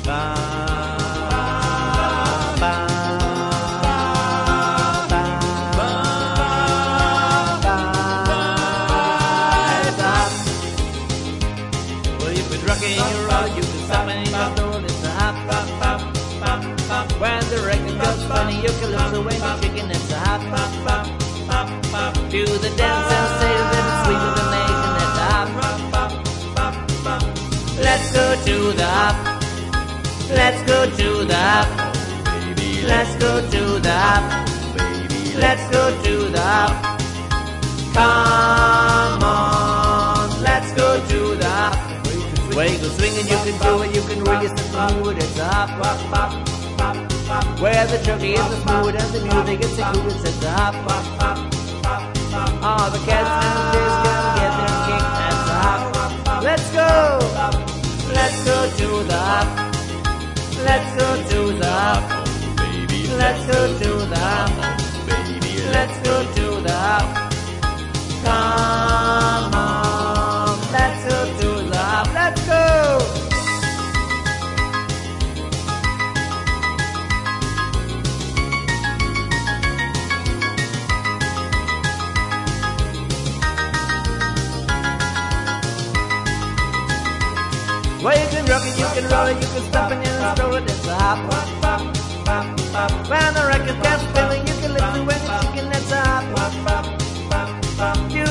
Well, you could rock in your roll, you could stop in your door, it's a hop, hop, hop, hop, hop. When the record goes funny, you can look the way the chicken, it's a hop, hop, hop, hop, hop. Do the dance and say that it's sweet with the nation, it's a hop, hop, hop, hop, hop. Let's go to the hop, let's go to the hop, let's go to the hop, let's go to the hop. Come on, let's go to the hop. Where you can swing and you can do it, you can really set the mood. It's a hop, hop, hop, hop, hop. Where the junkie is the smooth and the music is included. It's a hop, hop, hop, hop, hop. All the cats and the kids can get their kick. It's a hop, hop, hop. Let's go, let's go to the hop, let's go to the hop, let's go to the hop, let's go to the hop. Come on, let's go to the hop, let's go. Well, you can rock it, you can roll it, you can stop it and throw it. It's a hop, hop, hop, hop, hop. When the record gets spinning, you can listen when it's chicken. It's a hop, hop, hop, hop, hop. Do